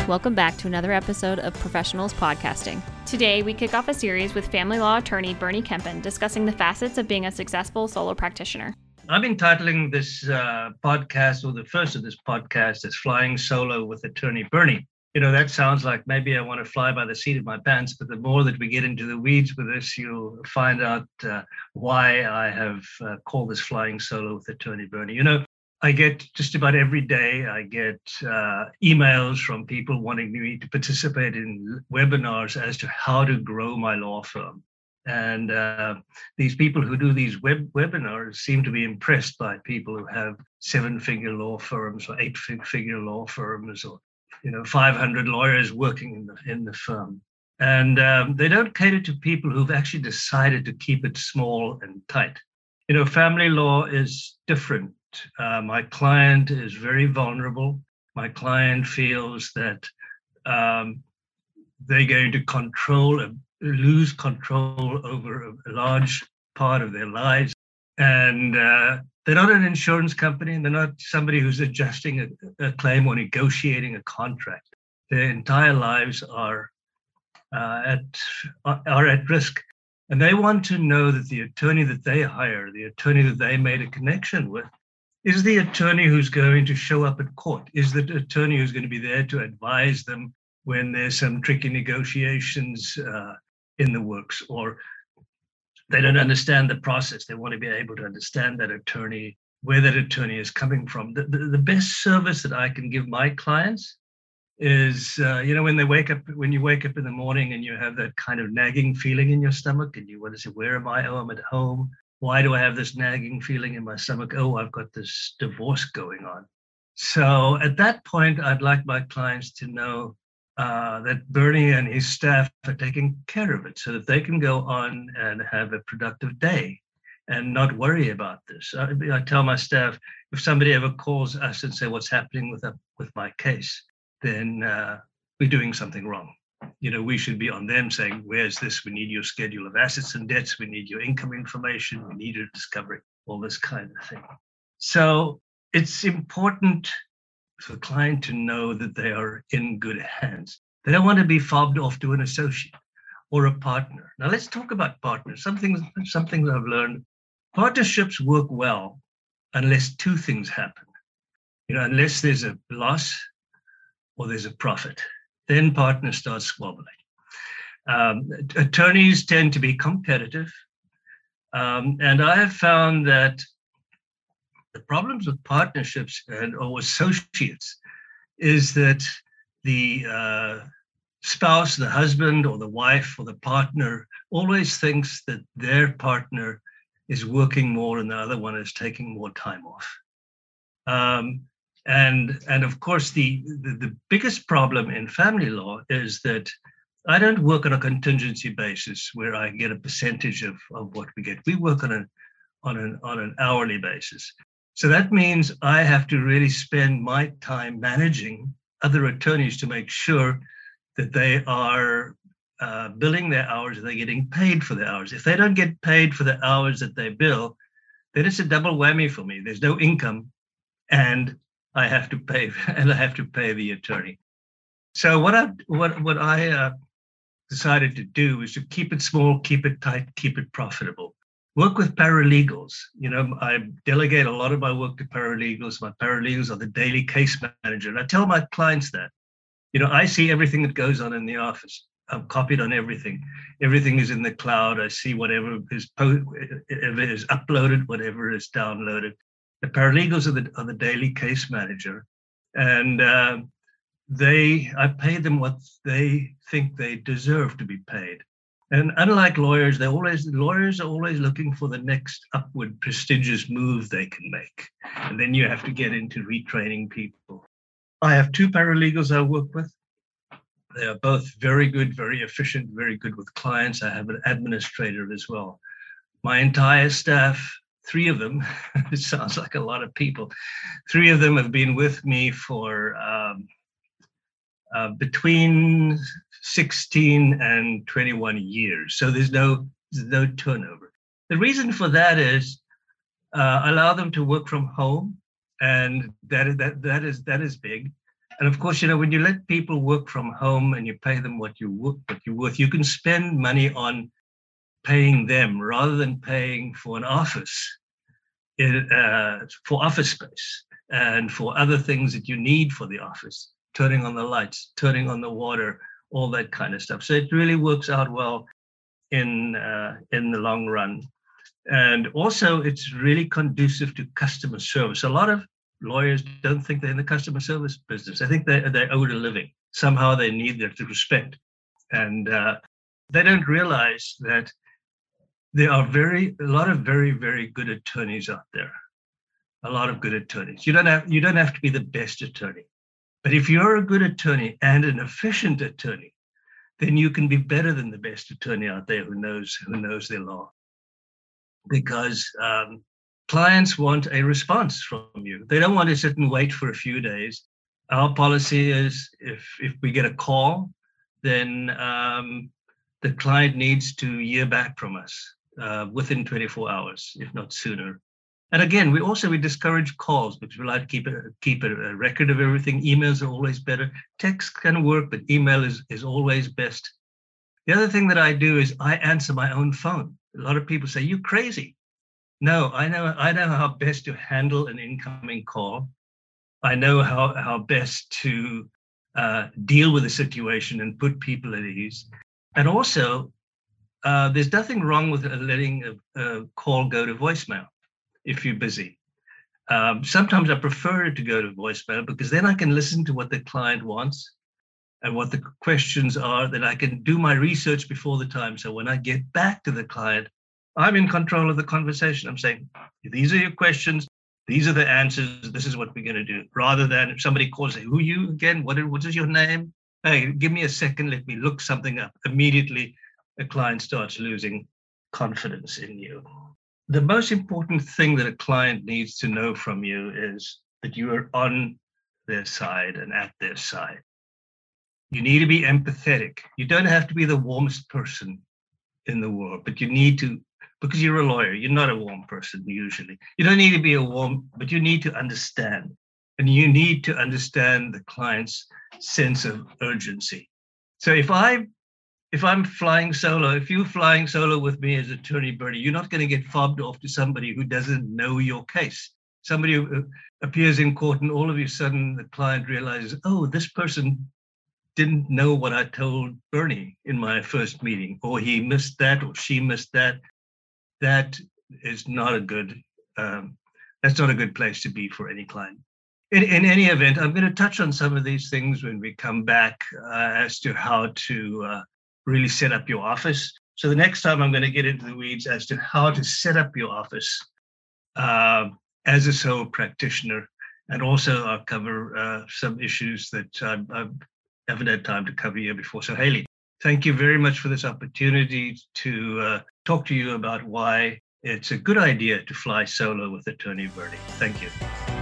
Welcome back to another episode of Professionals Podcasting. Today, we kick off a series with family law attorney Bernie Kempen discussing the facets of being a successful solo practitioner. I'm entitling this podcast, or the first of this podcast, as Flying Solo with Attorney Bernie. You know, that sounds like maybe I want to fly by the seat of my pants, but the more that we get into the weeds with this, you'll find out why I have called this Flying Solo with Attorney Bernie. You know, I get just about every day, I get emails from people wanting me to participate in webinars as to how to grow my law firm. And these people who do these webinars seem to be impressed by people who have 7-figure law firms or 8-figure law firms, or 500 lawyers working in the firm. And they don't cater to people who've actually decided to keep it small and tight. You know, family law is different. My client is very vulnerable. My client feels that they're going to lose control over a large part of their lives. And they're not an insurance company, and they're not somebody who's adjusting a claim or negotiating a contract. Their entire lives are at risk. And they want to know that the attorney that they hire, the attorney that they made a connection with, is the attorney who's going to show up at court, is the attorney who's going to be there to advise them when there's some tricky negotiations in the works, or they don't understand the process. They want to be able to understand that attorney, where that attorney is coming from. The best service that I can give my clients is, when you wake up in the morning and you have that kind of nagging feeling in your stomach and you want to say, where am I? Oh, I'm at home. Why do I have this nagging feeling in my stomach? Oh, I've got this divorce going on. So at that point, I'd like my clients to know that Bernie and his staff are taking care of it so that they can go on and have a productive day and not worry about this. I tell my staff, if somebody ever calls us and say, what's happening with my case, then we're doing something wrong. We should be on them saying, where's this? We need your schedule of assets and debts. We need your income information. We need your discovery, all this kind of thing. So it's important for the client to know that they are in good hands. They don't want to be fobbed off to an associate or a partner. Now let's talk about partners. Some things I've learned. Partnerships work well unless two things happen. Unless there's a loss or there's a profit. Then partners start squabbling. Attorneys tend to be competitive. And I have found that the problems with partnerships or associates is that the spouse, the husband or the wife or the partner always thinks that their partner is working more and the other one is taking more time off. And of course, the biggest problem in family law is that I don't work on a contingency basis where I get a percentage of what we get. We work on an hourly basis. So that means I have to really spend my time managing other attorneys to make sure that they are billing their hours and they're getting paid for their hours. If they don't get paid for the hours that they bill, then it's a double whammy for me. There's no income, and I have to pay the attorney. So what I decided to do is to keep it small, keep it tight, keep it profitable. Work with paralegals. I delegate a lot of my work to paralegals. My paralegals are the daily case manager. And I tell my clients that, I see everything that goes on in the office. I'm copied on everything. Everything is in the cloud. I see whatever is uploaded, whatever is downloaded. The paralegals are the daily case manager. And I pay them what they think they deserve to be paid. And unlike lawyers, lawyers are always looking for the next upward prestigious move they can make. And then you have to get into retraining people. I have 2 paralegals I work with. They are both very good, very efficient, very good with clients. I have an administrator as well. My entire staff, 3 of them, it sounds like a lot of people, 3 of them have been with me for between 16 and 21 years. So there's no turnover. The reason for that is allow them to work from home, and that is big. And of course, when you let people work from home and you pay them what you're worth, you can spend money on paying them rather than paying for an office, for office space and for other things that you need for the office, turning on the lights, turning on the water, all that kind of stuff. So it really works out well in the long run. And also, it's really conducive to customer service. A lot of lawyers don't think they're in the customer service business. I think they're owed a living. Somehow they need their respect. And they don't realize that there are a lot of very, very good attorneys out there. A lot of good attorneys. You don't have to be the best attorney. But if you're a good attorney and an efficient attorney, then you can be better than the best attorney out there who knows their law. Because clients want a response from you. They don't want to sit and wait for a few days. Our policy is if we get a call, then the client needs to hear back from us within 24 hours, if not sooner. And again, we discourage calls because we like to keep a record of everything. Emails are always better. Text can work, but email is always best. The other thing that I do is I answer my own phone. A lot of people say, "You crazy." No, I know how best to handle an incoming call. I know how best to deal with a situation and put people at ease. And also, there's nothing wrong with letting a call go to voicemail if you're busy. Sometimes I prefer it to go to voicemail because then I can listen to what the client wants and what the questions are, that I can do my research before the time. So when I get back to the client, I'm in control of the conversation. I'm saying, these are your questions. These are the answers. This is what we're going to do. Rather than if somebody calls, say, "Who are you again? What is your name? Hey, give me a second. Let me look something up." Immediately, a client starts losing confidence in you. The most important thing that a client needs to know from you is that you are on their side and at their side. You need to be empathetic. You don't have to be the warmest person in the world, but you need to, because you're a lawyer, you're not a warm person usually. You don't need to be but you need to understand. And you need to understand the client's sense of urgency. So if I'm flying solo, if you're flying solo with me as attorney Bernie, you're not going to get fobbed off to somebody who doesn't know your case. Somebody who appears in court and all of a sudden the client realizes, oh, this person didn't know what I told Bernie in my first meeting, or he missed that, or she missed that. That is not a good, that's not a good place to be for any client. In any event, I'm going to touch on some of these things when we come back as to how to really set up your office. So the next time I'm going to get into the weeds as to how to set up your office as a sole practitioner. And also I'll cover some issues that I haven't had time to cover here before. So Haley, thank you very much for this opportunity to talk to you about why it's a good idea to fly solo with Attorney Bernie. Thank you.